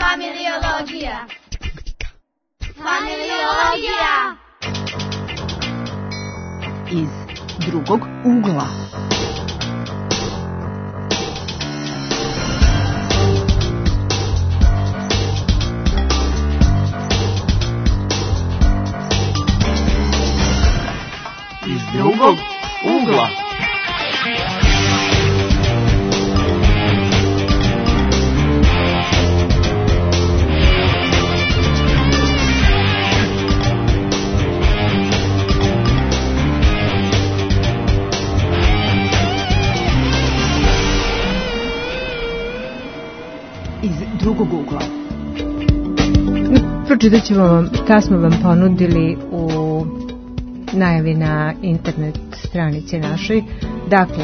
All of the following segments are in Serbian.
Familiologija. Familiologija. Iz drugog ugla. Iz drugog ugla. Drugog ugla. Pročitat ćemo vam šta smo vam ponudili u najavi na internet stranici našoj. Dakle,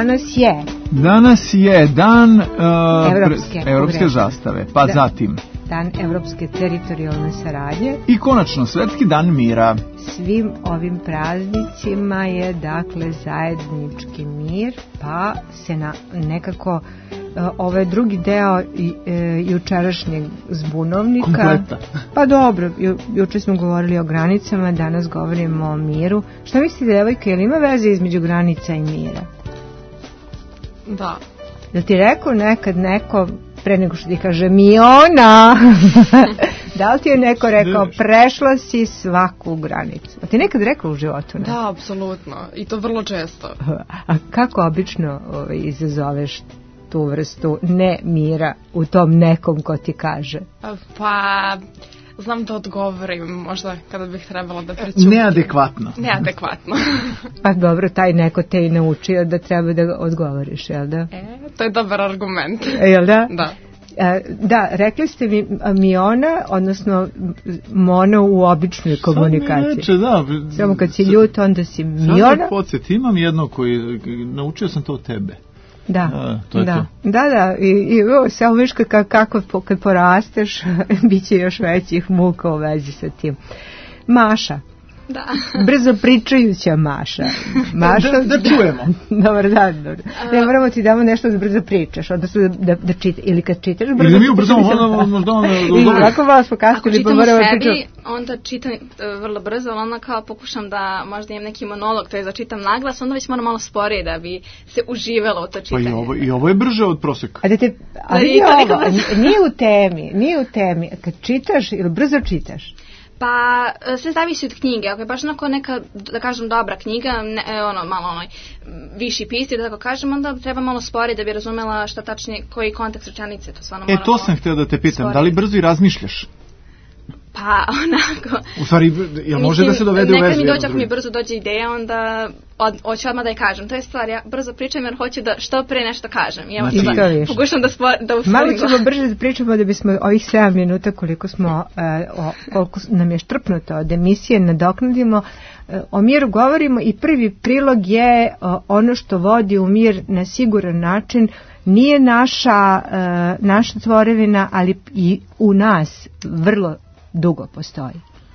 danas je dan evropske zastave, pa da, zatim dan evropske teritorijalne saradnje i konačno svetski dan mira. Svim ovim praznicima je dakle zajednički mir, pa se nekako ovaj drugi deo jučerašnjeg zbunovnika kompleta. Pa dobro, juče smo govorili o granicama, danas govorimo o miru. Šta mislite, devojka, je li ima veze između granica i mira? Da. Da ti rekao nekad neko, pre nego što ti kaže Miona, da li ti je neko rekao prešla si svaku granicu? A ti nekad rekao u životu? Ne? Da, apsolutno. I to vrlo često. A kako obično izazoveš tu vrstu ne mira u tom nekom ko ti kaže? Pa, znam da odgovorim, možda kada bih trebala da prećutim. Neadekvatno. Pa dobro, taj neko te i naučio da treba da odgovoriš, jel da? To je dobar argument. Jel da? Da. Da, rekli ste mi Miona, odnosno Mono u običnoj komunikaciji. Neče, da. Samo kad si ljut, onda si Miona. Sad da podsjet, imam jedno koji, naučio sam to od tebe. Da, to je to. Da, i samo viš kako kad porasteš, bit će još većih muka u vezi sa tim. Maša. Da. Brzo pričajuća Maša. Da čujemo. Dobar dan. Ne moramo ti damo nešto da brzo pričaš, odnosno da čitaš, ili kad čitaš brzo. Ili mi ubrzamo, možda ono. I ovako vas pokazati. Ako čitam u sebi, onda čitam vrlo brzo, ali onda kao pokušam da možda imam neki monolog, to je da čitam naglas, onda već moram malo sporije da bi se uživalo u to čitanje. Pa i ovo je brže od proseka. Ali nije u temi. Kad čitaš ili brzo čitaš? Pa sve zavisi od knjige. Ako je baš onako neka, da kažem, dobra knjiga, malo viši pisci, da tako kažem, onda treba malo sporije da bi razumela šta tačnije, koji kontekst rečenice. To sam htio da te pitam, sporije. Da li brzo i razmišljaš? Pa onako. U stvari, jel može da se dovede u vezu? Nekad mi dođe, ako mi brzo dođe ideja, onda hoću odmah da je kažem. To je stvar, ja brzo pričam jer hoću da što pre nešto kažem. Pokušam da usporim. Malo ćemo brže da pričamo da bismo ovih 7 minuta koliko nam je štrpnuto od emisije nadoknadimo. O miru govorimo i prvi prilog je ono što vodi u mir na siguran način. Nije naša tvorevina, ali i u nas vrlo dugo postoji.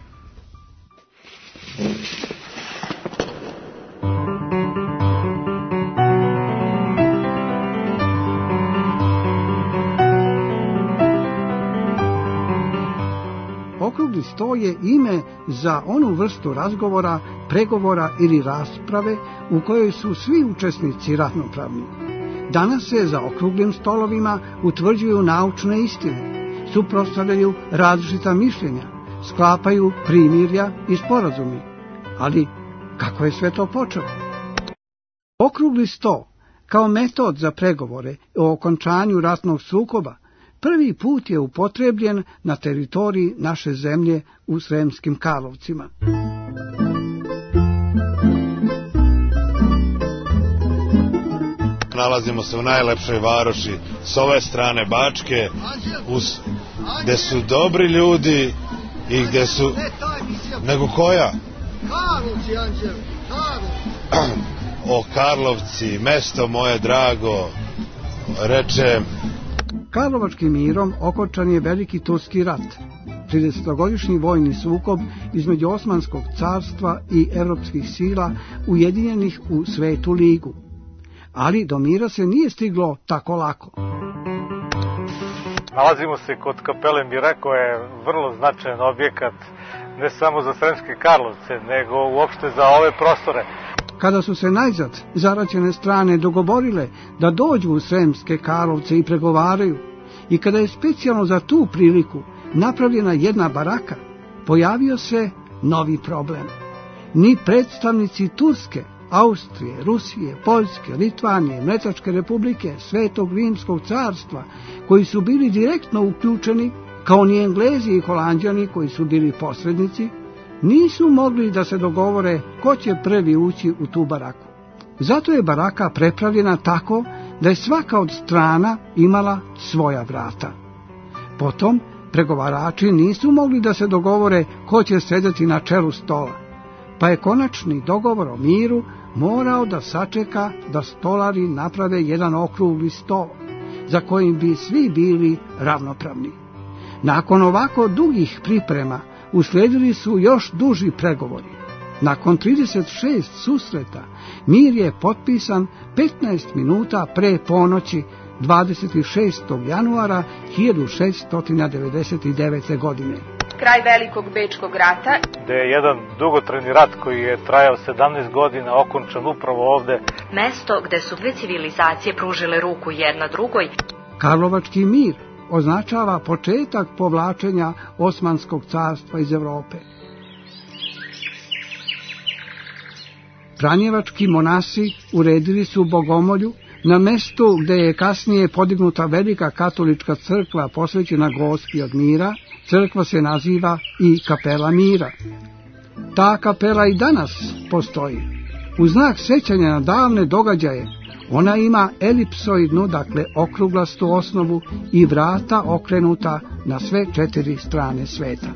Okrugli sto je ime za onu vrstu razgovora, pregovora ili rasprave u kojoj su svi učesnici ravnopravni. Danas se za okruglim stolovima utvrđuju naučne istine, suprotstavljaju različita mišljenja, sklapaju primirja i sporazumi. Ali kako je sve to počelo? Okrugli sto, kao metod za pregovore o okončanju ratnog sukoba, prvi put je upotrebljen na teritoriji naše zemlje u Sremskim Karlovcima. Nalazimo se u najlepšoj varoši s ove strane Bačke, gde su dobri ljudi i gde su... Nego koja? Karlovci, Anđel, Karlovci. O Karlovci, mesto moje drago, reče... Karlovačkim mirom okončan je veliki turski rat, 30-godišnji vojni sukob između Osmanskog carstva i evropskih sila ujedinjenih u Svetu ligu. Ali do mira se nije stiglo tako lako. Nalazimo se kod kapele Mira, koja je vrlo značajan objekat ne samo za Sremske Karlovce, nego uopšte za ove prostore. Kada su se najzad zaraćene strane dogovorile da dođu u Sremske Karlovce i pregovaraju, i kada je specijalno za tu priliku napravljena jedna baraka, pojavio se novi problem. Ni predstavnici Turske, Austrije, Rusije, Poljske, Litvanije, Mletačke republike, Svetog Rimskog carstva, koji su bili direktno uključeni, kao ni Englezi i Holanđani koji su bili posrednici, nisu mogli da se dogovore ko će prvi ući u tu baraku. Zato je baraka prepravljena tako da je svaka od strana imala svoja vrata. Potom pregovarači nisu mogli da se dogovore ko će sedeti na čelu stola, pa je konačni dogovor o miru morao da sačeka da stolari naprave jedan okrugli sto, za kojim bi svi bili ravnopravni. Nakon ovako dugih priprema usledili su još duži pregovori. Nakon 36 susreta mir je potpisan 15 minuta pre ponoći 26. januara 1699. godine. Kraj Velikog Bečkog rata, Gde je jedan dugotrajni rat koji je trajao 17 godina okončan upravo ovde. mesto gde su dve civilizacije pružile ruku jedna drugoj. Karlovački mir označava početak povlačenja Osmanskog carstva iz Evrope. Franjevački monasi uredili su bogomolju na mestu gde je kasnije podignuta velika katolička crkva posvećena Gospi od Mira. Crkva se naziva i Kapela Mira. Ta kapela i danas postoji. U znak sećanja na davne događaje, ona ima elipsoidnu, dakle okruglastu osnovu i vrata okrenuta na sve 4 strane sveta.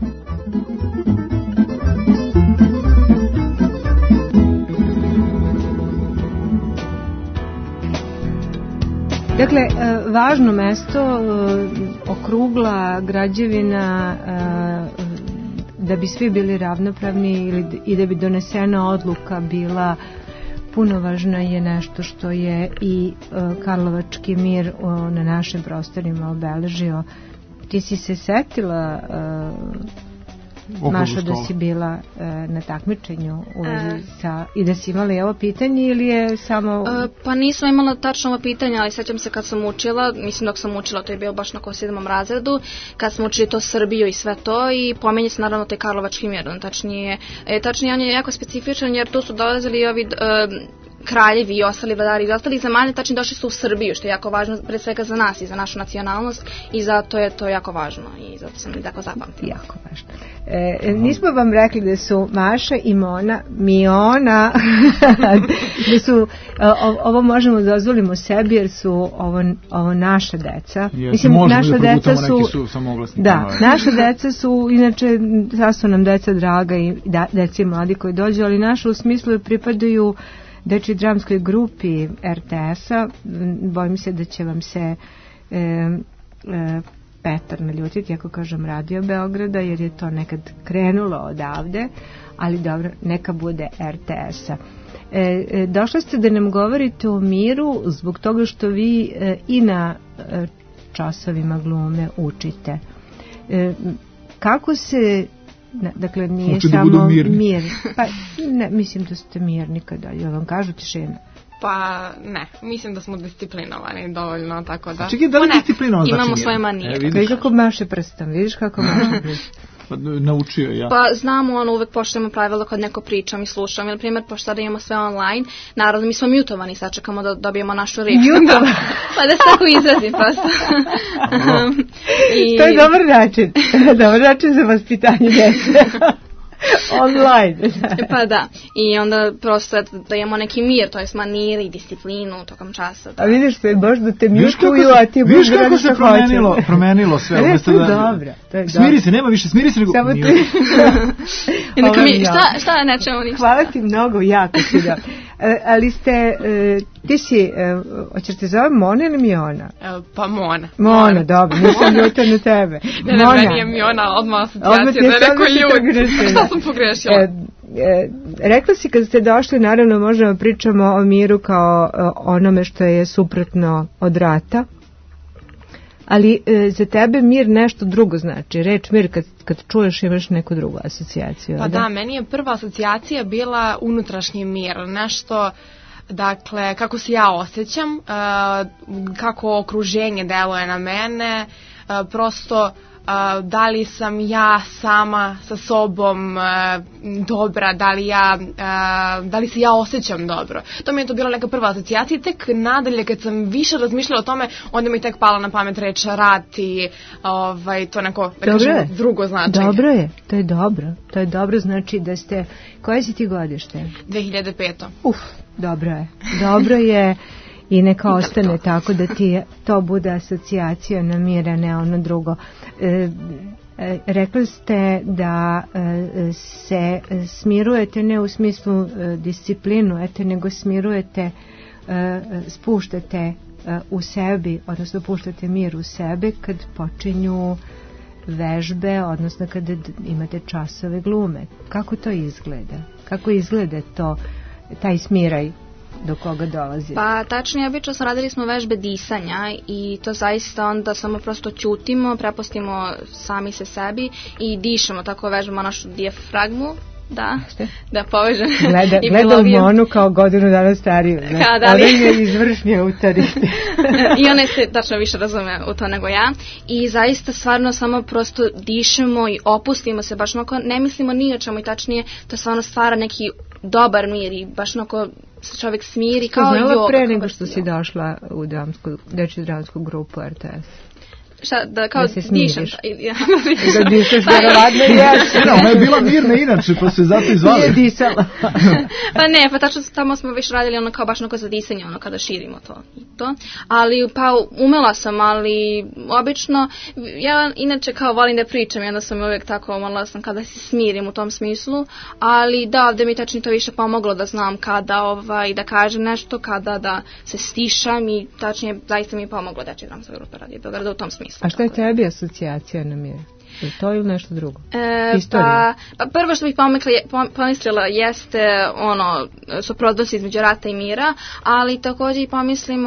Dakle, važno mesto, okrugla građevina, da bi svi bili ravnopravni i da bi donesena odluka bila punovažna, je nešto što je i Karlovački mir na našim prostorima obeležio. Ti si se setila, Maša, da si bila na takmičenju u vezi sa, i da si imala ovo pitanje ili je samo... Pa nisam imala tačno ovo pitanje, ali sećam se kad sam učila, mislim dok sam učila, to je bilo baš na 7. razredu, kad smo učili to Srbiju i sve to, i pomenje se naravno taj Karlovački mir, tačnije on je jako specifičan jer tu su dolazili ovi kraljevi i ostali vladari iz ostalih zemalja, tačnije došli su u Srbiju, što je jako važno pre svega za nas i za našu nacionalnost, i zato je to jako važno i zato sam i tako zapamtila. Jako važno. Nismo vam rekli da su Maša i Miona da su, ovo možemo da dozvolimo sebi jer su ovo naša deca. Mislim, naša deca su, naša deca su, inače sad su nam deca draga i deci mladi koji dođu, ali naša u smislu pripadaju dečoj dramskoj grupi RTS-a. Bojim se da će vam se Petar naljutiti ako kažem Radio Beograda, jer je to nekad krenulo odavde, ali dobro, neka bude RTS-a. Došli ste da nam govorite o miru zbog toga što vi i na časovima glume učite. Kako se... Dakle, nije Hoće samo da mir. Pa, ne, mislim da ste mirni kada vam kažu tišina. Pa ne, mislim da smo disciplinovani dovoljno, tako da... Čekaj, da li disciplinovan znači? Imamo svoje manije. Vidiš kako maše prstom, vidiš kako maše prstom. Pa naučio ja. Pa znamo, uvek poštujemo pravila kad neko pričam i slušam. Na primjer, pošto sada imamo sve online, naravno mi smo mutovani, sad čekamo da dobijemo našu riječ. Mutovani? Pa da se tako izrazim, prosto. To je dobar način. Dobar način za vaspitanje djece. Online. Pa da, i onda prosto da imamo neki mir, to je manir i disciplinu tokom časa. Da. A vidiš se, baš da te mutuju, a ti vidiš kako se promenilo sve. Ne, to je dobro. Smiri se, nema više, smiri se nego... Samo ti... Šta nećemo ništa? Hvala ti mnogo, jako si da. Ali ste, ti si, hoćeš te zove Mona ili Miona? Pa Mona. Mona, dobro, nisam ljuta na tebe. Ne, meni je Miona odmah asocijacija da je neko ljud. Šta sam pogrešila? Rekla si kad ste došli, naravno možemo pričamo o miru kao onome što je suprotno od rata. Ali za tebe mir nešto drugo znači. Reč mir kad čuješ imaš neku drugu asocijaciju. Pa da, meni je prva asocijacija bila unutrašnji mir. Nešto, dakle, kako se ja osjećam, kako okruženje deluje na mene, prosto da li sam ja sama sa sobom dobra, da li se ja osjećam dobro. To mi je to bila neka prva asocijacija. Tek nadalje kad sam više razmišljala o tome, onda mi je tek pala na pamet reč rat i to neko drugo značenje. Dobro je, to je dobro. To je dobro, znači da ste... Koje si ti godište? 2005. Dobro je i neka ostane tako da ti to bude asocijacija na mir, a ne ono drugo. Rekli ste da se smirujete ne u smislu disciplinujete, nego smirujete, spuštate u sebi, odnosno puštate mir u sebi kad počinju vežbe, odnosno kada imate časove glume. Kako to izgleda? Kako izgleda to, taj smiraj do koga dolazi? Pa tačnije, obično radili smo vežbe disanja i to zaista onda samo prosto ćutimo, prepustimo sami se sebi i dišemo, tako vežbamo našu dijafragmu, da povežem. Gleda u Monu kao godinu dana stariju. Ona je izvršni autoritet. I ona se tačno više razume u to nego ja. I zaista stvarno samo prosto dišemo i opustimo se, baš onako ne mislimo ni o čemu i tačnije to stvarno stvara neki dobar mir i baš onako se čovjek smiri kao joga. Znala pre nego što si došla u dečju dramsku grupu RTS? Šta, da kao dišem? Da dišeš, verovatno jesi. Ona je bila mirna inače, pa se zato izvala. Nije disala. Pa ne, pa tačno tamo smo više radili ono kao baš onako za disanje, ono kada širimo to i to. Ali pa umela sam, ali obično, ja inače kao volim da pričam, onda sam uvijek tako umela sam kada se smirim u tom smislu, ali da, ovdje mi tačno to više pomoglo da znam kada da kažem nešto, kada da se stišam i tačnije zaista mi je pomoglo da će gram za grupa radi Beograda u tom smislu. A šta je tebi asocijacija na mir? Je to ili nešto drugo? Pa prvo što bih pomislila jeste suprotnost između rata i mira, ali također i pomislim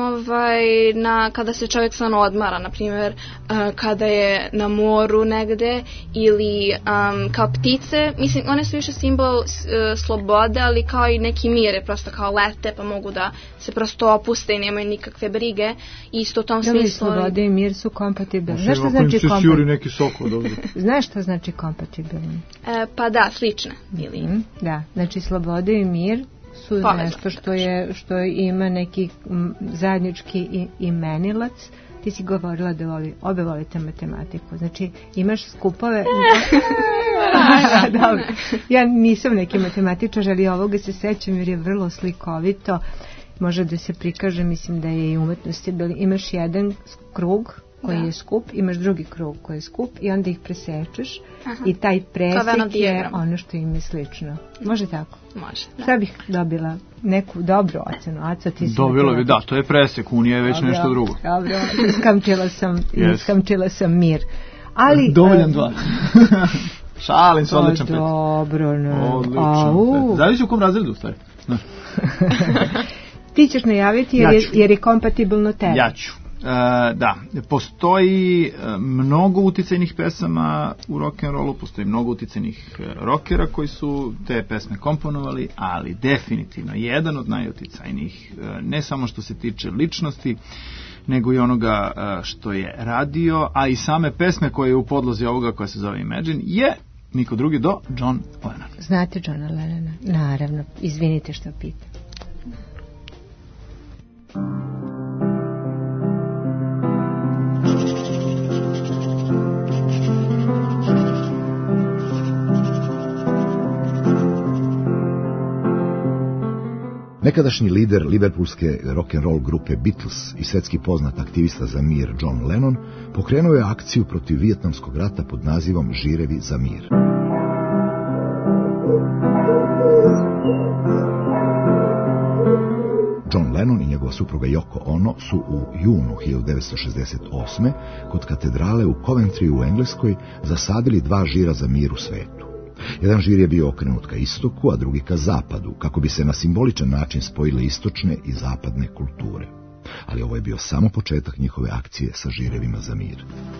na kada se čovjek stvarno odmara, na primjer kada je na moru negde ili kao ptice, mislim one su više simbol slobode, ali kao i neki mir, prosto kao lete pa mogu da se prosto opuste i nemaju nikakve brige, isto u tom smislu. Slobode i mir su kompatibilni. Znaš što znači kompatibilni? Neki sok od ovdje. Znaš što znači kompatibilni? Pa da, slične. Da, znači slobode i mir su nešto što ima neki zajednički imenilac. Ti si govorila da obe volite matematiku. Znači imaš skupove... Dobro. Ja nisam neki matematičar, ali ovoga se sećam jer je vrlo slikovito. Može da se prikaže, mislim da je i umetnosti. Imaš jedan krug koji je skup, imaš drugi krug koji je skup i onda ih presečeš. I taj presek je ono što im je slično. Može tako? Može. Sad bih dobila neku dobru ocenu. Aco, ti si dobila bi, da, to je presek, unija je već nešto drugo. Dobro, iskamčila sam mir. Ali, dovoljan 2. Šalim se, odličan pet. Dobro, no. Odličan. Zavisi u kom razredu, stvari. Ti ćeš najaviti jer je kompatibilno tebi. Ja ću. Da, postoji mnogo uticajnih pesama u rock'n'rollu, postoji mnogo uticajnih rockera koji su te pesme komponovali, ali definitivno jedan od najuticajnijih, ne samo što se tiče ličnosti, nego i onoga što je radio, a i same pesme koje je u podlozi ovoga koja se zove Imagine, je niko drugi do John Lennon. Znate Johna Lennona? Naravno, izvinite što pitam. Nekadašnji lider liverpoolske rock'n'roll grupe Beatles i svetski poznat aktivista za mir John Lennon pokrenuo je akciju protiv Vijetnamskog rata pod nazivom Žirevi za mir. John Lennon i njegova supruga Yoko Ono su u junu 1968. kod katedrale u Coventry u Engleskoj zasadili 2 žira za mir u svetu. Jedan žir je bio okrenut ka istoku, a drugi ka zapadu, kako bi se na simboličan način spojile istočne i zapadne kulture. Ali ovo je bio samo početak njihove akcije sa žirevima za mir.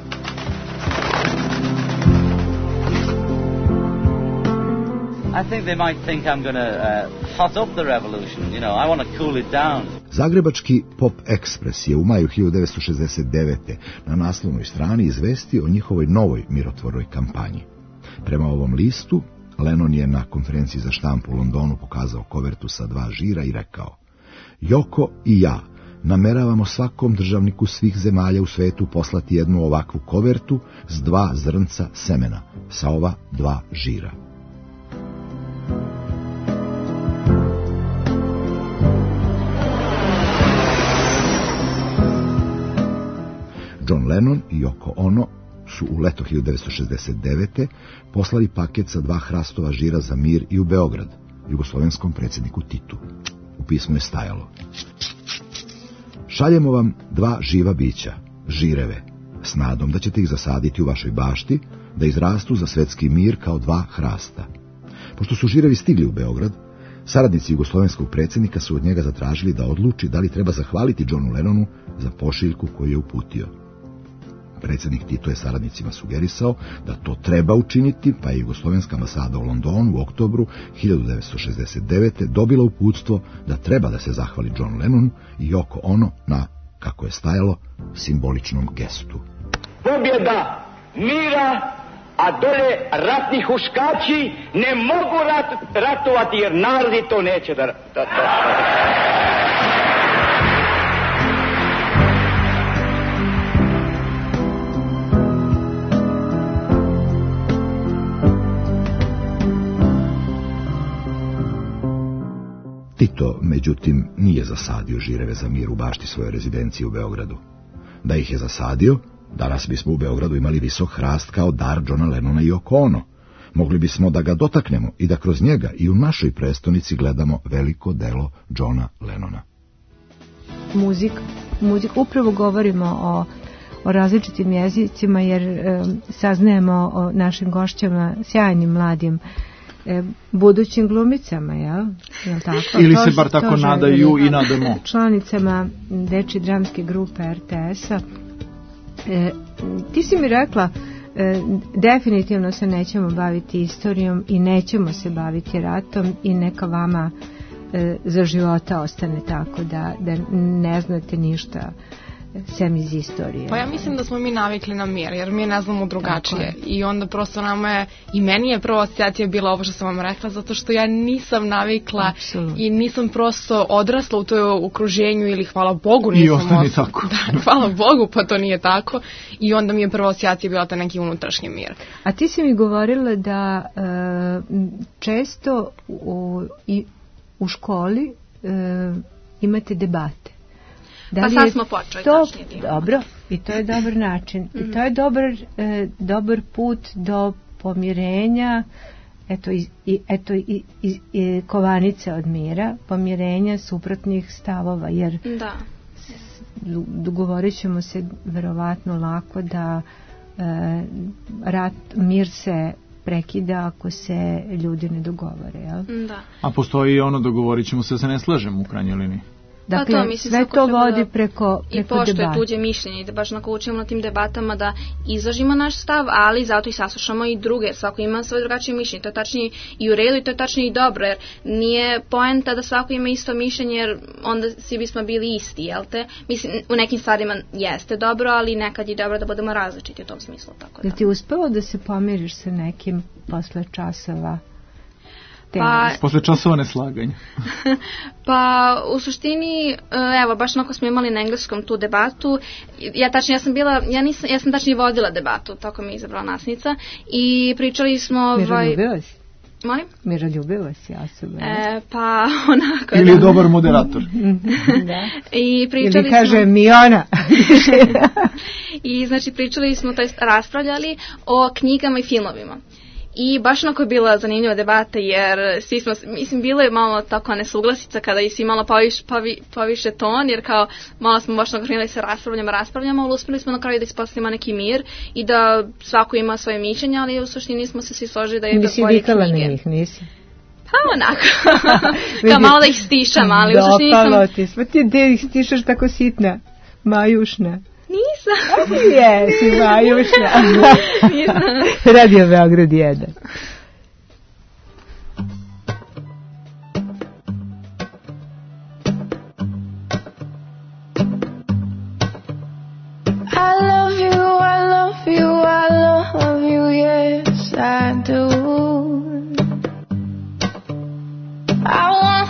I think they might think I'm going to hot up the revolution, you know, I want to cool it down. Zagrebački Pop Express je u maju 1969. na naslovnoj strani izvestio o njihovoj novoj mirotvornoj kampanji. Prema ovom listu, Lennon je na konferenciji za štampu u Londonu pokazao kovertu sa 2 žira i rekao: Joko i ja nameravamo svakom državniku svih zemalja u svetu poslati jednu ovakvu kovertu s 2 zrnca semena sa ova 2 žira. John Lennon i Yoko Ono su u leto 1969. poslali paket sa 2 hrastova žira za mir i u Beograd, jugoslovenskom predsjedniku Titu. U pismu je stajalo: Šaljemo vam 2 živa bića, žireve, s nadom da ćete ih zasaditi u vašoj bašti, da izrastu za svetski mir kao 2 hrasta. Pošto su žirevi stigli u Beograd, saradnici jugoslovenskog predsjednika su od njega zatražili da odluči da li treba zahvaliti Johnu Lennonu za pošiljku koju je uputio. Predsjednik Tito je saradnicima sugerisao da to treba učiniti, pa je jugoslovenska ambasada u Londonu u oktobru 1969. dobila uputstvo da treba da se zahvali Johnu Lennonu i Yoko Ono na, kako je stajalo, simboličnom gestu. Pobjeda mira, a dole ratni huškači ne mogu ratovati jer narodi to neće da... Tito, međutim, nije zasadio žireve za mir u bašti svoje rezidencije u Beogradu. Da ih je zasadio, danas bismo u Beogradu imali visok hrast kao dar Johna Lennona i Yoko Ono. Mogli bismo da ga dotaknemo i da kroz njega i u našoj prestonici gledamo veliko delo Johna Lennona. Muzika. Upravo govorimo o različitim jezicima jer saznajemo o našim gošćama, sjajnim mladim budućim glumicama, jel tako? Ili se bar tako nadaju i nadamo. Članicama dečje dramske grupe RTS-a. Ti si mi rekla, definitivno se nećemo baviti istorijom i nećemo se baviti ratom i neka vama za života ostane tako da ne znate ništa sem iz istorije. Pa ja mislim da smo mi navikli na mir, jer mi ne znamo drugačije. I onda prosto nama je, i meni je prva asocijacija bila ovo što sam vam rekla, zato što ja nisam navikla i nisam prosto odrasla u toj okruženju ili hvala Bogu nisam. I ostani tako. Da, hvala Bogu pa to nije tako. I onda mi je prva asocijacija bila ta neki unutrašnji mir. A ti si mi govorila da često u školi imate debate. Pa sad smo počeli. Dobro, i to je dobar način. I to je dobar put do pomirenja, i kovanice od mira, pomirenja suprotnih stavova, jer dogovorit ćemo se verovatno lako da mir se prekida ako se ljudi ne dogovore, jel? Da. A postoji ono dogovorit ćemo se da se ne slažemo u krajnjoj liniji. Dakle, to, mislim, sve to vodi preko i poštuje tuđe mišljenje i da baš učimo na tim debatama da izražimo naš stav, ali zato i saslušamo i druge, jer svako ima svoje drugačije mišljenje. To je tačnije i u redu i to je tačnije i dobro, jer nije poenta da svako ima isto mišljenje, jer onda svi bismo bili isti, jel te? Mislim, u nekim stvarima jeste dobro, ali nekad je dobro da budemo različiti u tom smislu. Tako da. Jel ti uspelo da se pomiriš sa nekim posle časova? Posle časova neslaganja. Pa u suštini, evo, baš onako smo imali na engleskom tu debatu. Ja sam tačnije vodila debatu, tako mi je izabrala nasnica i pričali smo... Miroljubiva si? Molim? Miroljubiva si osoba. Pa onako... Ili je dobar moderator. Da. I pričali ili kaže mi ona. I znači pričali smo, to jest raspravljali o knjigama i filmovima. I baš onako je bila zanimljiva debata jer svi smo, mislim, bilo je malo tako nesuglasica kada i svi malo poviše ton, jer kao malo smo baš onako krenuli se raspravljamo, ali uspjeli smo na kraju da ispostavimo neki mir i da svako ima svoje mišljenje, ali u suštini smo se svi složili da je to svoje knjige. Nisi vikala na njih, nisi? Pa onako, kao malo da ih stišam, ali u suštini nisam... Dopalo ti, sva ti gde ih stišaš tako sitna, majušna. Nisam. Jesi, majušna. Nisam. Radio Beograd 1. I do. I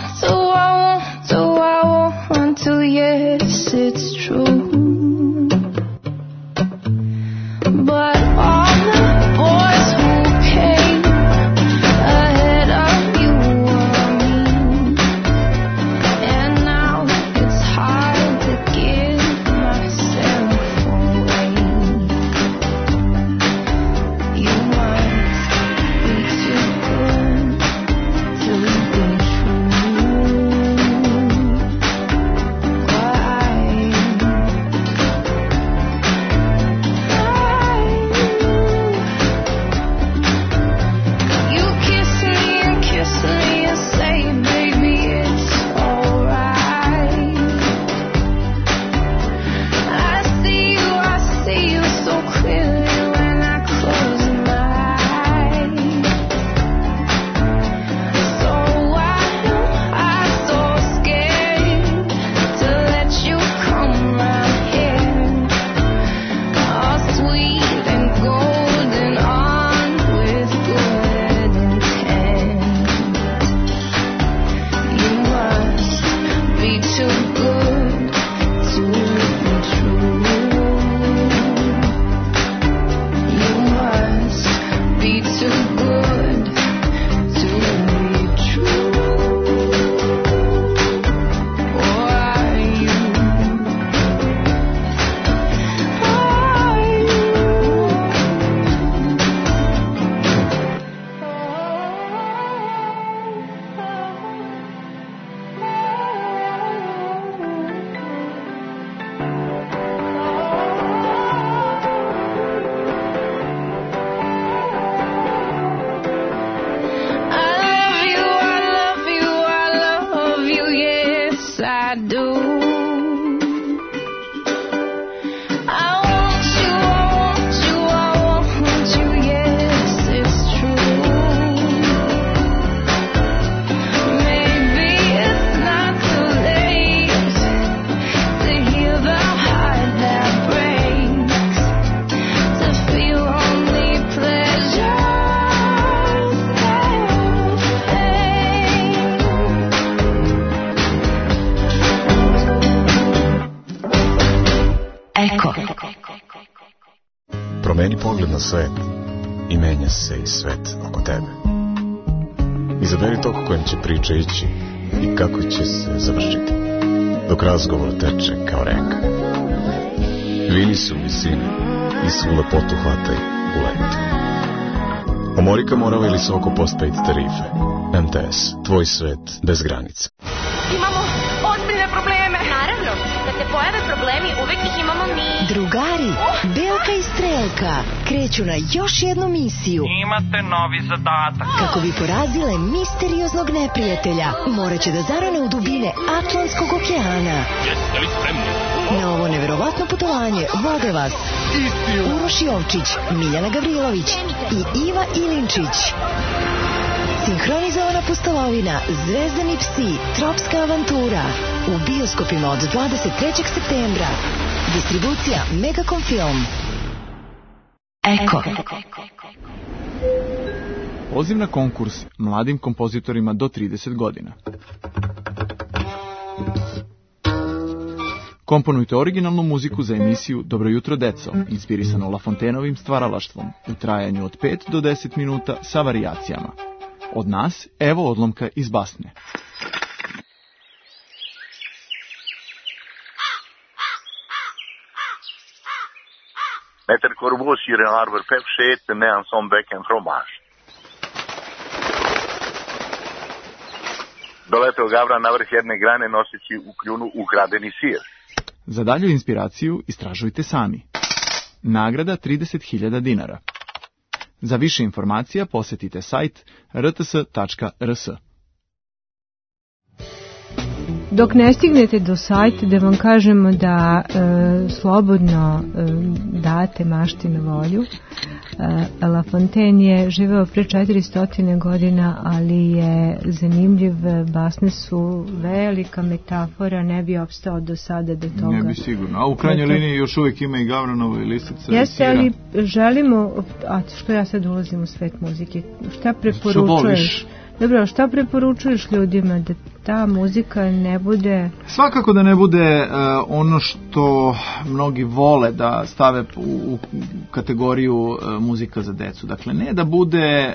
want to, yes, it's true. But all the boys who came ahead of you were mean, and now it's hard to give myself away. You must be too good to be true. You kiss me and say, baby, it's alright. I see you so clearly when I close my eyes. So why am I so scared to let you come right here? All sweet and golden, armed with good intent. You must be too good to be true. You must be too good to be true. Or are you? I love you, yes, I do. I want you, yes, it's true. Maybe it's not too late to heal the heart that breaks, to feel only pleasure. Eko. Promeni pogled na svet i menja se i svet oko tebe. Izaberi tok kojim će priča ići i kako će se završiti, dok razgovor teče kao reka. Vini su u visini i svu lepotu hvataj u letu. Omorika Morava ili Soko postpaid tarife. MTS, tvoj svet bez granica. Imamo ozbiljne probleme. Naravno, kad se pojave problemi, uvek ih imamo mi. Drugari, Belka i Strelka kreću na još jednu misiju. Imate novi zadatak. Kako bi porazile misterioznog neprijatelja, morat će da zarone u dubine Atlantskog okeana. Jeste li spremni? Na ovo neverovatno putovanje vode vas Uroš Jovčić, Miljana Gavrilović i Iva Ilinčić. Sinhronizovana pustolovina, Zvezdani psi, tropska avantura. U bioskopima od 23. septembra. Distribucija Megacom Film. Eko. Poziv na konkurs mladim kompozitorima do 30 godina. Komponujte originalnu muziku za emisiju Dobro jutro deco, inspirisanu Lafontenovim stvaralaštvom, u trajanju od 5 do 10 minuta sa varijacijama. Od nas, evo odlomka iz basne. Met er corbeau sur un arbre perché tenait en son bec un fromage. Doleteo Gavran na vrh jedne grane noseći u kljunu ukradeni sir. Za dalju inspiraciju istražujte sami. Nagrada 30.000 dinara. Za više informacija posetite sajt rts.rs. Dok ne stignete do sajta da vam kažemo da slobodno date mašti na volju. La Fontaine je živeo pre 400 godina, ali je zanimljiv, basne su velika metafora, ne bi opstao do sada do toga. Ne bi sigurno, a u krajnjoj liniji još uvijek ima i Gavranovo i Lisica. Jeste, ali želimo, a što ja sad ulazim u svet muzike, šta preporučuješ? Dobro, šta preporučuješ ljudima da ta muzika ne bude... Svakako da ne bude ono što mnogi vole da stave u kategoriju muzika za decu. Dakle, ne da bude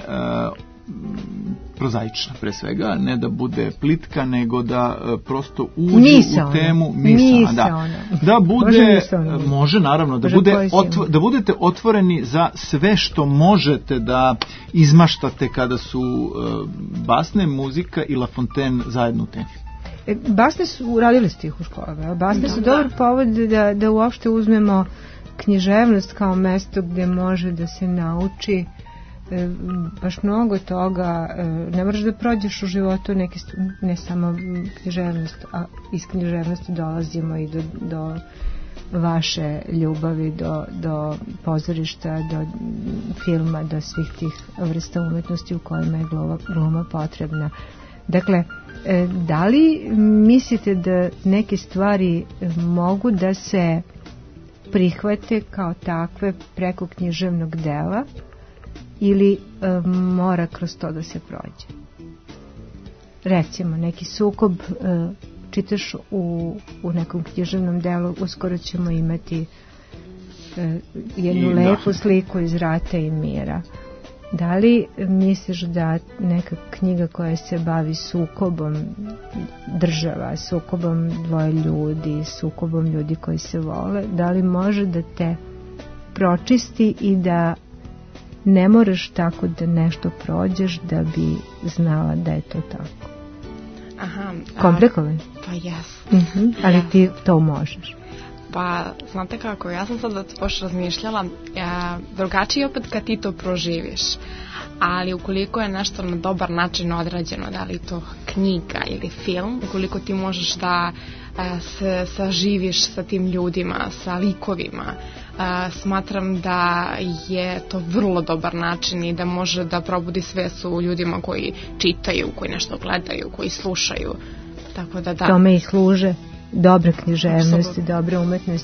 prozaična pre svega, ne da bude plitka, nego da prosto uđe u temu misaona. Da bude, može naravno, da budete otvoreni za sve što možete da izmaštate kada su basne, muzika i La Fontaine zajedno u temi. Basne su, radili ste ih u školama, basne su dobar povod da uopšte uzmemo književnost kao mesto gde može da se nauči baš mnogo toga. Ne moraš da prođeš u životu neke, ne samo književnost, a iz književnosti dolazimo i do vaše ljubavi, do pozorišta, do filma, do svih tih vrsta umetnosti u kojima je gluma potrebna. Dakle, da li mislite da neke stvari mogu da se prihvate kao takve preko književnog dela ili mora kroz to da se prođe? Recimo, neki sukob čitaš u nekom književnom delu, uskoro ćemo imati jednu lepu sliku iz Rata i mira. Da li misliš da neka knjiga koja se bavi sukobom država, sukobom dvoje ljudi, sukobom ljudi koji se vole, da li može da te pročisti i da ne moraš tako da nešto prođeš da bi znala da je to tako? Aha. Komplikovan? Pa jes. Ali ti to možeš. Pa, znate kako, ja sam sad baš razmišljala, drugačije opet kad ti to proživiš, ali ukoliko je nešto na dobar način odrađeno, da li to knjiga ili film, ukoliko ti možeš da se saživiš sa tim ljudima, sa likovima, smatram da je to vrlo dobar način i da može da probudi svest u ljudima koji čitaju, koji nešto gledaju, koji slušaju. Tako da. Tome i služe dobra književnost i dobra umetnost.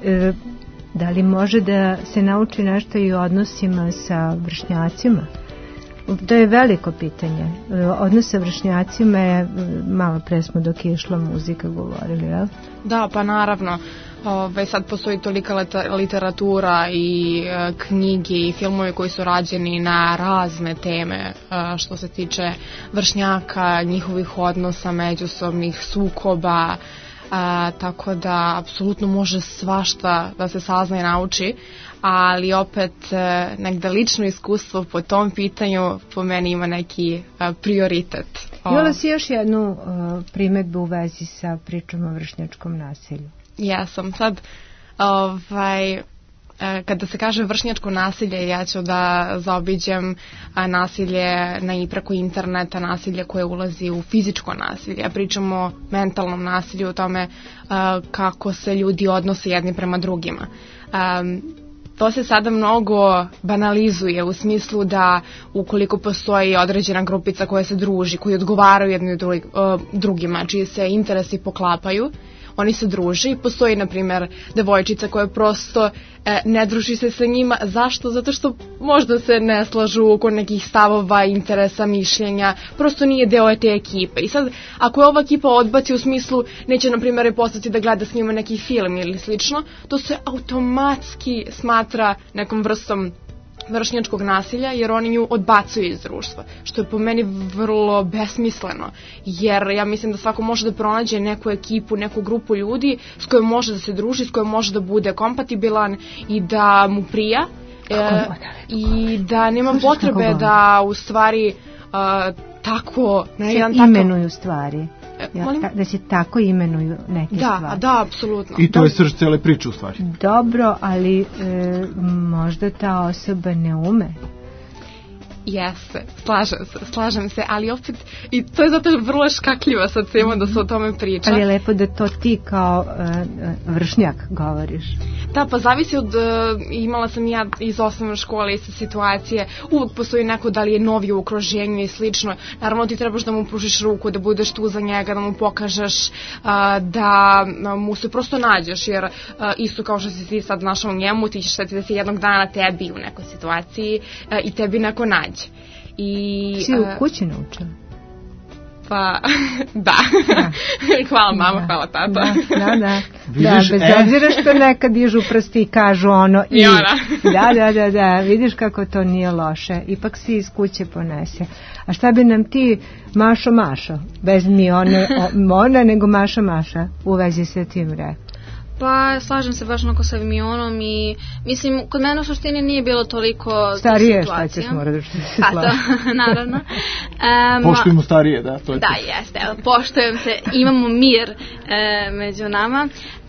Da li može da se nauči nešto i o odnosima sa vršnjacima? To je veliko pitanje. Odnos sa vršnjacima je, malo pre smo dok je išla muzika govorili, jel? Da, pa naravno. Sad postoji tolika literatura i knjige i filmovi koji su rađeni na razne teme što se tiče vršnjaka, njihovih odnosa, međusobnih sukoba, tako da apsolutno može svašta da se sazna i nauči, ali opet negde lično iskustvo po tom pitanju po meni ima neki prioritet. Imala si još jednu primedbu u vezi sa pričom o vršnjačkom nasilju? Jesam. Sad, kada se kaže vršnjačko nasilje, ja ću da zaobiđem nasilje preko interneta, nasilje koje ulazi u fizičko nasilje. Ja pričam o mentalnom nasilju, o tome kako se ljudi odnose jedni prema drugima. To se sada mnogo banalizuje u smislu da ukoliko postoji određena grupica koja se druži, koji odgovaraju jedni drugima, čiji se interesi poklapaju, oni se druže i postoji, na primjer, devojčica koja prosto ne druži se sa njima. Zašto? Zato što možda se ne slažu oko nekih stavova, interesa, mišljenja, prosto nije deo te ekipe. I sad, ako je ova ekipa odbaci u smislu, neće, na primjer, postati da gleda s njima neki film ili slično, to se automatski smatra nekom vrstom vršnjačkog nasilja, jer oni nju odbacuju iz društva, što je po meni vrlo besmisleno, jer ja mislim da svako može da pronađe neku ekipu, neku grupu ljudi s kojom može da se druži, s kojom može da bude kompatibilan i da mu prija i da nema potrebe da u stvari tako imenuju stvari. Da se tako imenuju neke stvari. Da, apsolutno. I to je srž cele priče u stvari. Dobro, ali možda ta osoba ne ume. Jeste, slažem se, ali opet, i to je zato vrlo škakljiva sad tema da se o tome priča. Ali je lepo da to ti kao vršnjak govoriš. Da, pa zavisi od, imala sam ja iz osnovne škole iste situacije, uvek postoji neko da li je novi u okruženju i slično, naravno ti trebaš da mu pružiš ruku, da budeš tu za njega, da mu pokažeš, da mu se prosto nađeš, jer isto kao što si ti sad našao u njemu, ti ćeš da se jednog dana na tebi u nekoj situaciji i tebi neko nađe. Si u kući naučila? Pa, da. Hvala mama, hvala tata. Da, bez obzira što nekad dižu prsti i kažu ono i... Da, vidiš kako to nije loše. Ipak si iz kuće ponese. A šta bi nam ti Mašo, bez ni ona, nego Maša, u vezi sa tim rekao? Pa, slažem se baš onako sa Mionom i mislim, kod mene u suštini nije bilo toliko starije, šta ćeš morati da se slažem. Naravno. Poštujemo starije, da. To je da, jeste, poštujem se, imamo mir među nama.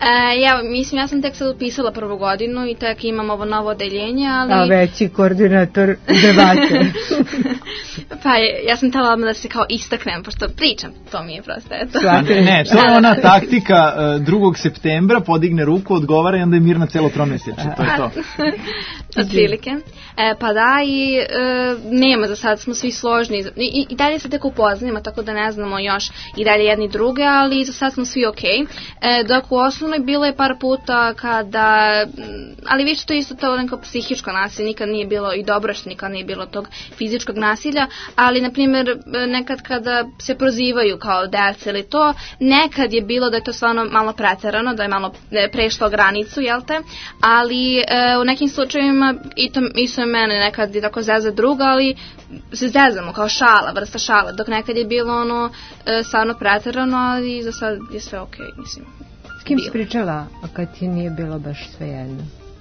Ja sam tek sad upisala prvu godinu i tek imam ovo novo odeljenje, ali... A veći koordinator debate. Pa, ja sam htjela da se kao istaknem, pošto pričam, to mi je prosto, eto. Ne, to je ona taktika 2. septembra, podigne ruku, odgovara i onda je mirna celo tromesečje, to je to. Od prilike. Pa da, i nema za sad, smo svi složni i dalje se tek upoznajemo, tako da ne znamo još i dalje jedni druge, ali za sad smo svi okej. Dok u osnovnoj bilo je par puta kada, ali više to je isto to neko psihičko nasilje, nikad nije bilo i dobro što nikad nije bilo tog fizičkog nasilja, ali na primjer nekad kada se prozivaju kao deca ili to, nekad je bilo da je to stvarno malo preterano, da je malo prešlo granicu, jel te, ali u nekim slučajevima i su mene nekad i tako zeza druga, ali se zezamo kao šala, vrsta šala, dok nekad je bilo ono stvarno preterano, ali za sad je sve okej, mislim. S kim si pričala, a kad ti nije bilo baš sve jedno?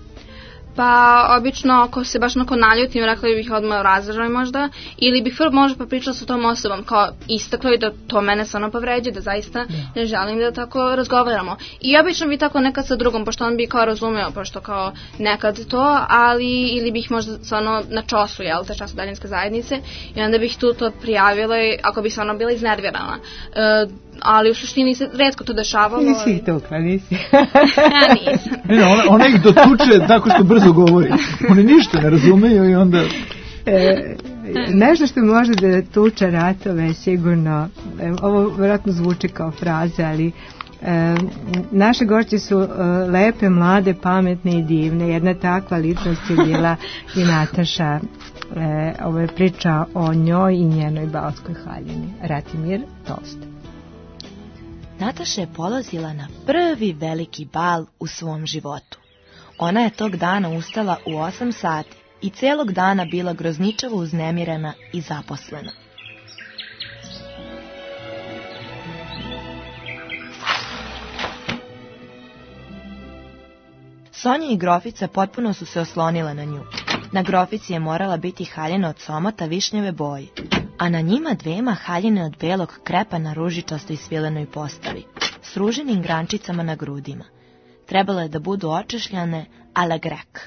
Pa, obično, ako se baš onako naljutim, rekla bih odmah razražaj možda, ili bih možda pa pričala sa tom osobom, kao istaklo i da to mene stvarno povređe, da zaista ne želim da tako razgovaramo. I obično bi tako nekad sa drugom, pošto on bi kao razumeo, pošto kao nekad to, ali ili bih možda stvarno na čosu, jel te, času daljinske zajednice, i onda bih tu to prijavila, ako bih stvarno bila iznervirana. Ali u suštini se retko to dešavalo. Nisi ih tukla, nisi. Nisam. Ona ih dotuče tako što brzo govori. Oni ništa ne razumeju i onda... Nešto što može da tuče ratove, sigurno, ovo vjerojatno zvuči kao fraza, ali naše gošće su lepe, mlade, pametne i divne. Jedna takva ličnost je bila i Nataša. Ovo je priča o njoj i njenoj Balskoj haljini. Ratimir Tost. Nataša je polazila na prvi veliki bal u svom životu. Ona je tog dana ustala u 8 sati i celog dana bila grozničavo uznemirena i zaposlena. Sonja i grofica potpuno su se oslonile na nju. Na grofici je morala biti haljina od somota višnjeve boje, a na njima dvema haljine od belog krepa na ružičastoj svilenoj postavi, s ružinim grančicama na grudima. Trebalo je da budu očešljane a la grek.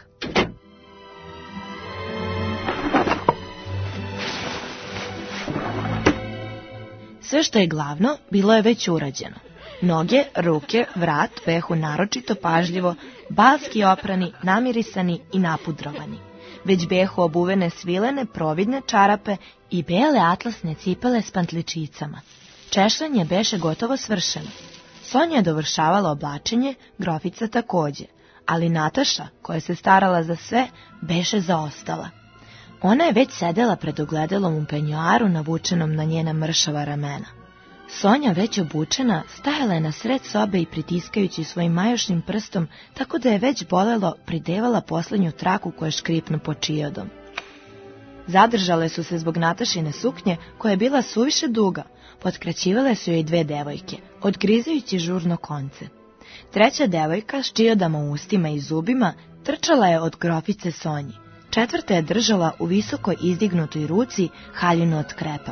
Sve što je glavno bilo je već urađeno. Noge, ruke, vrat behu naročito pažljivo, balski oprani, namirisani i napudrovani. Već behu obuvene svilene, providne čarape i bele atlasne cipele s pantličicama. Češljanje beše gotovo svršeno. Sonja je dovršavala oblačenje, grofica takođe, ali Nataša, koja se starala za sve, beše zaostala. Ona je već sedela pred ogledalom u penjuaru navučenom na njena mršava ramena. Sonja, već obučena, stajala je na sred sobe i pritiskajući svojim majošnim prstom, tako da je već bolelo, pridevala poslednju traku koja škripnu pod čiodom. Zadržale su se zbog Natašine suknje, koja je bila suviše duga. Potkraćivale su joj 2 devojke, odgrizajući žurno konce. Treća devojka, s čiodama u ustima i zubima, trčala je od grofice Sonji. Četvrta je držala u visoko izdignutoj ruci haljinu od krepa.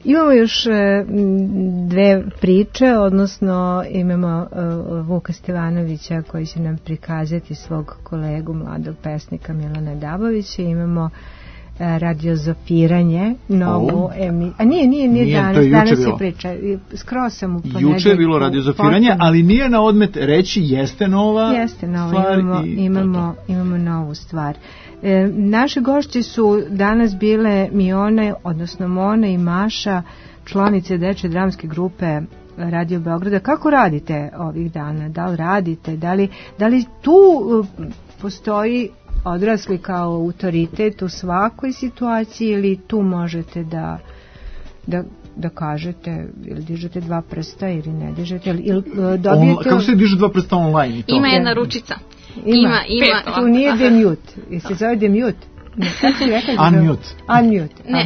Imamo još dve priče, odnosno imamo Vuka Stevanovića koji će nam prikazati svog kolegu, mladog pesnika Milana Dabovića. Imamo radiozofiranje, novu a nije danas je priča, skroz sam u ponedeljku. Juče je bilo radiozofiranje, ali nije na odmet reći jeste nova stvar. Imamo novu stvar. Naše gošće su danas bile Mona i Maša, članice Dečje dramske grupe Radio Beograda. Kako radite ovih dana? Da li radite? Da li tu postoji odrasli kao autoritet u svakoj situaciji ili tu možete da kažete ili dižete dva prsta ili ne dižete ili dobijete... Kako se dižu dva prsta online? Ima jedna ručica. Ima. Tu nije demute. Se zove demute? Unmute. Ne,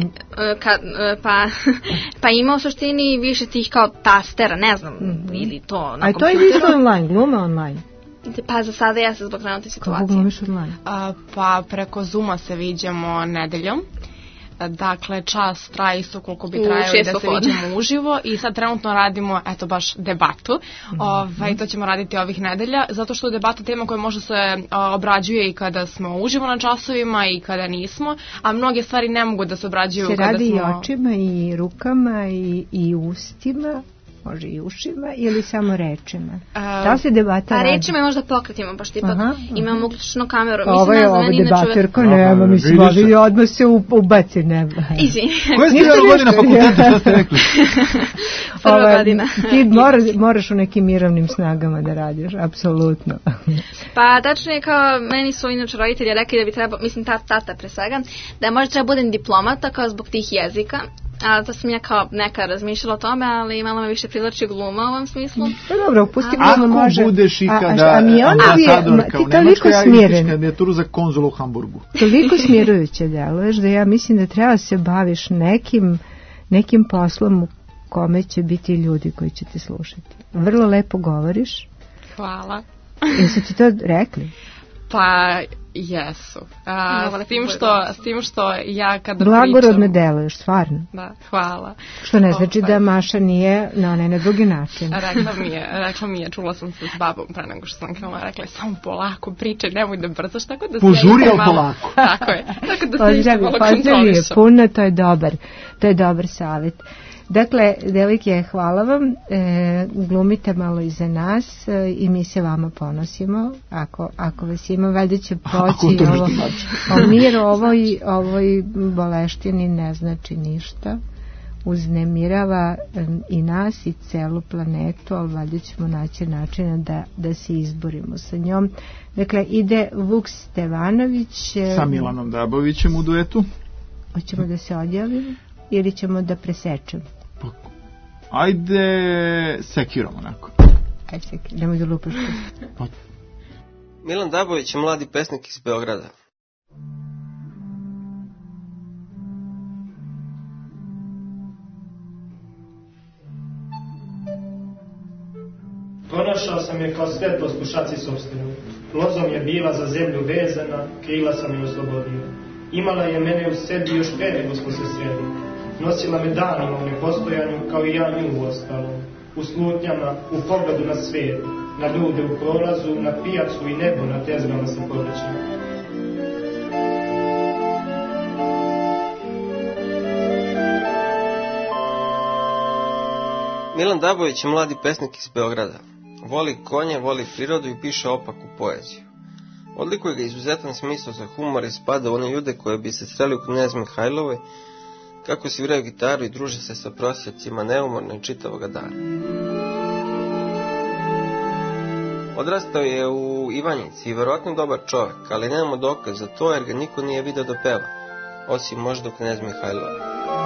pa ima u suštini više tih kao tastera, ne znam, ili to na kompjuteru. A to je isto online, glume online. Pa za sada ja se zbog trenutne situacije. Kako glumiš online? Pa preko Zooma se viđamo nedeljom. Dakle, čas traje isto koliko bi trajao i da se viđemo uživo i sad trenutno radimo, baš debatu. To ćemo raditi ovih nedelja, zato što je debata tema koja možda se obrađuje i kada smo uživo na časovima i kada nismo, a mnoge stvari ne mogu da se obrađuju kada smo... Se radi i očima i rukama i ustima? Može i ušima ili samo rečima? Da li se debata radi? Rečima je možda pokretima, baš tipak imamo uključenu kameru. Ovo je debaterka, nema, mislim, ovi odmah se ubaci, nema. Izvini. Koja ste godina fakulteta, šta ste rekli? Prva godina. Ti moraš u nekim mirovnim snagama da radiš, apsolutno. Pa tačno je kao, meni su inače roditelji rekli da bi trebao, mislim tata pre svega, da možda treba budem diplomata kao zbog tih jezika. A to sam ja kao neka razmišljala o tome, ali malo me više privlači gluma u ovom smislu. Dobro, pusti gluma može. Ako budeš i kada ambasadorka u Nemačkoj, ja ideš kandidaturu za konzula u Hamburgu. Toliko smirujuće deluješ da ja mislim da treba se baviš nekim poslom u kome će biti ljudi koji će te slušati. Vrlo lepo govoriš. Hvala. Jesu ti to rekli? Pa jesu. S tim što ja kada blagorodno deluješ, stvarno. Da, hvala. Što ne znači da Maša nije na drugi način. Rekla mi je, čula sam se s babom pre nego što sam krenula, rekla samo polako pričaj, nemoj da brzaš, tako da požuri polako. Tako je. Tako da se isto malo kontrolišem. Puno, to je dobar savjet. Dakle, devojke, hvala vam, glumite malo iza nas i mi se vama ponosimo, ako vas ima, valjda će proći mir ovoj boleštini ne znači ništa, uznemirava i nas i celu planetu, ali valjda ćemo naći načina da se izborimo sa njom. Dakle, ide Vuk Stevanović sa Milanom Dabovićem u duetu. Hoćemo da se odjavimo ili ćemo da presečemo? Ajde sekirom onako. Ajde sekirom, nemoj da lupaš. Milan Dabović je mladi pesnik iz Beograda. Pronašao sam je kao svetlost u šaci sopstvenoj. Lozom je bila za zemlju vezana, krila sam je oslobodio. Imala je mene u sebi još pre nego smo se sreli. Nosila me danima u nepostojanju, kao i ja nju u ostalom. U slutnjama, u pogledu na svijet, na ljude u prolazu, na pijacu i nebo na tezgama sa povrćem. Milan Dabović je mladi pesnik iz Beograda. Voli konje, voli prirodu i piše opaku poeziju. Odlikuje ga izuzetan smisao za humor i spada u one ljude koje bi se sreli u Knez Mihajlovoj, kako sviraju gitaru i druže se sa prosjacima neumorno i čitavoga dana. Odrastao je u Ivanjici i verovatno dobar čovek, ali nemamo dokaz za to jer ga niko nije video da peva, osim možda u Knez Mihajlovoj.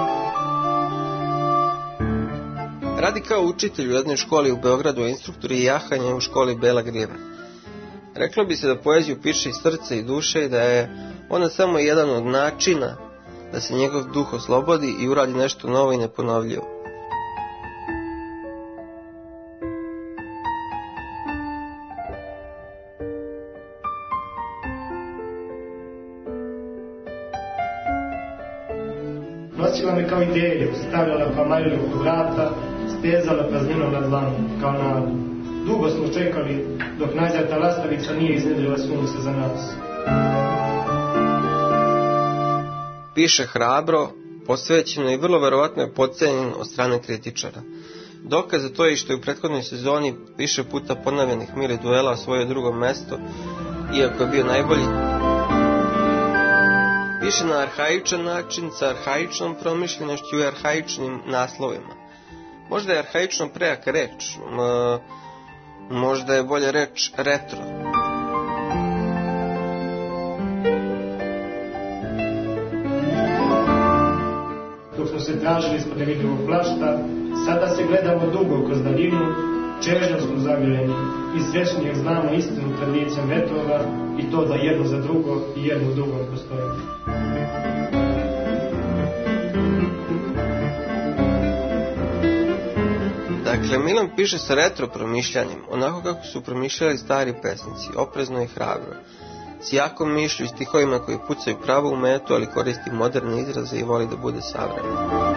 Radi kao učitelj u jednoj školi u Beogradu, a instruktor je jahanja u školi Bela Griva. Reklo bi se da poeziju piše iz srca i duše i da je ona samo jedan od načina da se njegov duh oslobodi i uradi nešto novo i neponovljivo. Nosila Mučila me kao ideju, stavljala kao marilju kod vrata, stezala prazninom na dlanu, kao nadu. Dugo smo čekali, dok najzjata lastavica nije iznedrila sunce za nas. Piše hrabro, posvećeno i vrlo verovatno je podcenjen od strane kritičara. Dokaz za to je što je u prethodnoj sezoni više puta ponavljanih Mili duela osvojio drugo mesto, iako je bio najbolji. Piše na arhaičan način, sa arhaičnom promišljenošću i arhaičnim naslovima. Možda je arhaično prejaka reč, možda je bolje reč retro. Dok smo se tražili ispod nevidljivog plašta, sada se gledamo dugo kroz daljinu, čežnjom smo zagrljeni i svjesnije znamo istinu tradicijom vetrova i to da jedno za drugo i jedno drugom postoji. Dakle, Milan piše sa retro promišljanjem, onako kako su promišljali stari pesnici, oprezno i hrabro, s jakom mišlju i stihovima koji pucaju pravo u metu, ali koristi moderne izraze i voli da bude savremen.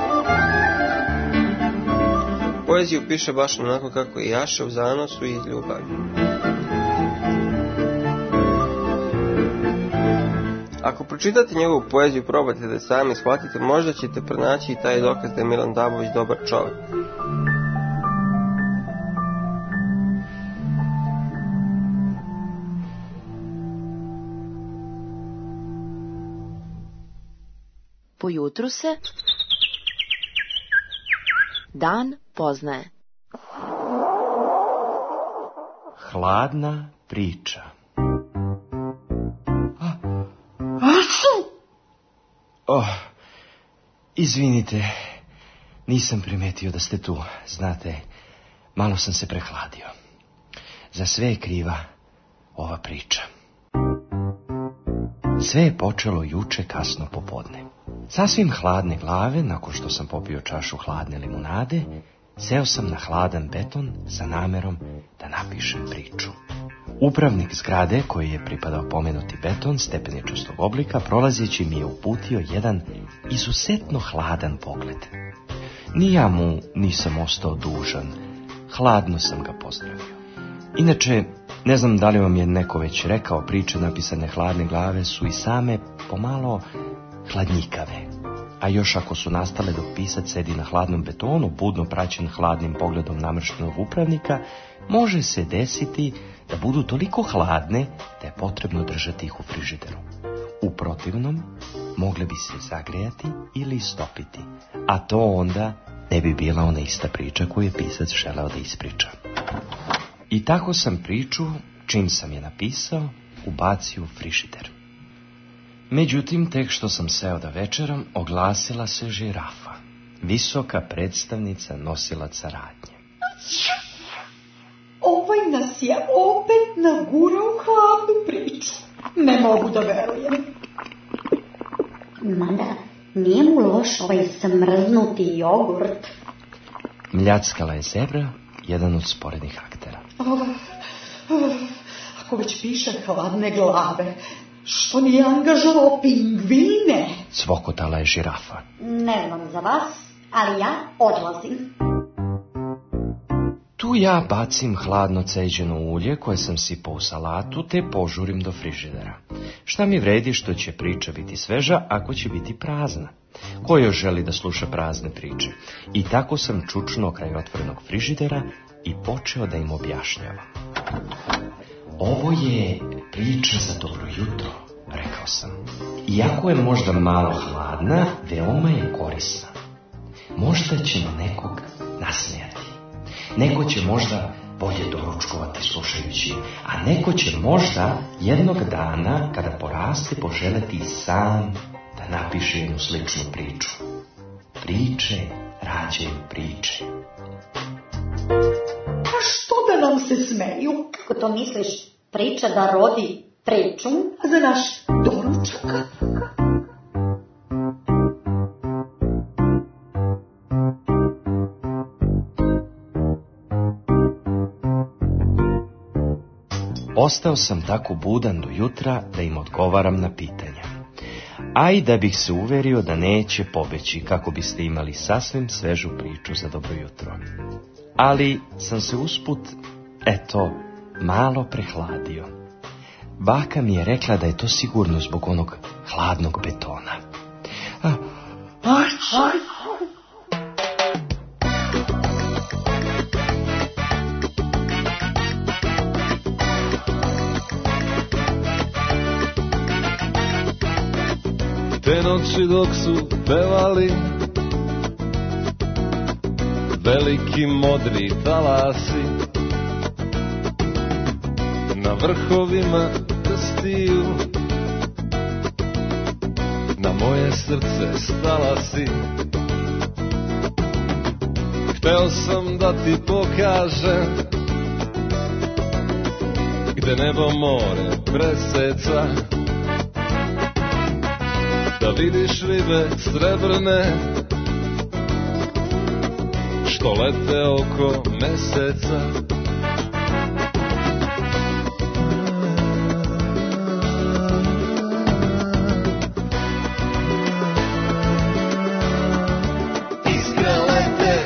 Poeziju piše baš onako kako i jaše, u zanosu i iz ljubavi. Ako pročitate njegovu poeziju i probate da sami shvatite, možda ćete pronaći i taj dokaz da je Milan Dabović dobar čovjek. Po jutru se dan poznaje. Hladna priča. Izvinite, nisam primetio da ste tu. Znate, malo sam se prehladio. Za sve je kriva ova priča. Sve je počelo juče kasno popodne. Sasvim hladne glave, nakon što sam popio čašu hladne limunade, seo sam na hladan beton sa namerom da napišem priču. Upravnik zgrade, koji je pripadao pomenuti beton stepeničastog oblika, prolazeći mi je uputio jedan izuzetno hladan pogled. Ni ja mu nisam ostao dužan, hladno sam ga pozdravio. Inače, ne znam da li vam je neko već rekao, priče napisane hladne glave su i same pomalo hladnjikave. A još ako su nastale dok pisac sedi na hladnom betonu, budno praćen hladnim pogledom namrštenog upravnika, može se desiti da budu toliko hladne da je potrebno držati ih u frižideru. U protivnom, mogle bi se zagrejati ili istopiti, a to onda ne bi bila ona ista priča koju je pisac želeo da ispriča. I tako sam priču, čim sam je napisao, ubacio u frižider. Međutim, tek što sam seo da večeram, oglasila se žirafa, visoka predstavnica nosilaca radnje. Ovaj nas je opet nagurao hladnu priču. Ne mogu da verujem. Mada, nije mu loš ovaj smrznuti jogurt. Mljackala je zebra, jedan od sporednih aktera. Ako već piše hladne glave, što nije angažovao pingvine? Cvokotala je žirafa. Ne znam za vas, ali ja odlazim. Tu ja bacim hladno ceđeno ulje koje sam sipao u salatu, te požurim do frižidera. Šta mi vredi što će priča biti sveža ako će biti prazna? Ko još želi da sluša prazne priče? I tako sam čučnuo kraj otvorenog frižidera i počeo da im objašnjavam. Ovo je priča za dobro jutro, rekao sam. Iako je možda malo hladna, veoma je korisna. Možda ćemo nekog nasmijati. Neko će možda bolje doručkovati slušajući, a neko će možda jednog dana, kada poraste, poželeti sam da napiše jednu sličnu priču. Priče rađaju priče. A što da nam se smeju? Kako to misliš? Priča da rodi priču? A za naš doručak? Ostao sam tako budan do jutra da im odgovaram na pitanja. a i da bih se uverio da neće pobeći kako biste imali sasvim svežu priču za dobro jutro. Ali sam se usput, malo prehladio. Baka mi je rekla da je to sigurno zbog onog hladnog betona. Te noći dok su pevali veliki modri talasi, na vrhovima prstiju na moje srce stala si. Hteo sam da ti pokažem gde nebo more preseca, da vidiš ribe srebrne što lete oko meseca. Iskre lete,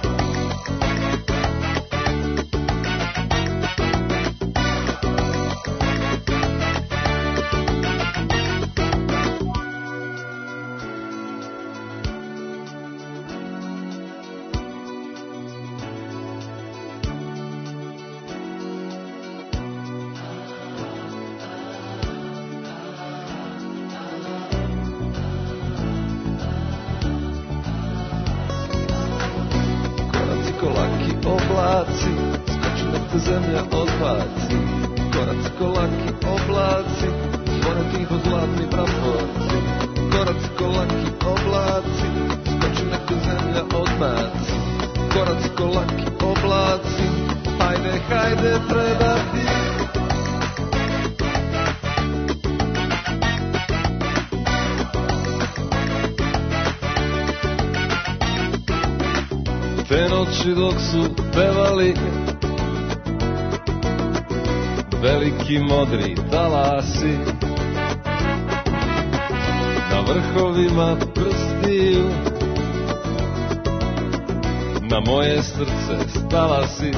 kolaki oblaci, skoči nek te zemlja odbaci. Koraci kolaki oblaci, zvone tiho zlatni praporci. Koraci kolaki oblaci, skoči nek te zemlja odbaci. Koraci kolaki oblaci, hajde, hajde predati. Te noći dok su pevali veliki modri talasi, na vrhovima prstiju na moje srce stala si.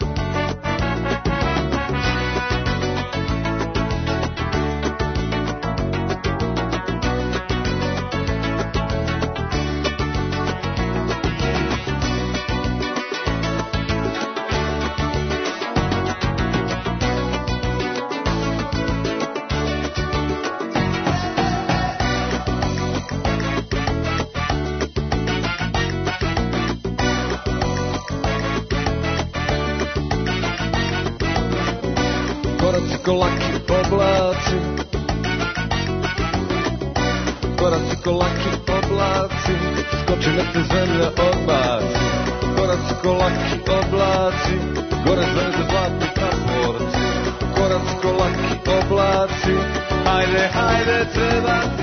Koraci kolaki oblaci, koraci kolaki oblaci, skoči nek te zemlja odbaci. Koraci kolaki oblaci, gore zvezde zlatni praporci. Koraci kolaki oblaci, hajde, hajde treba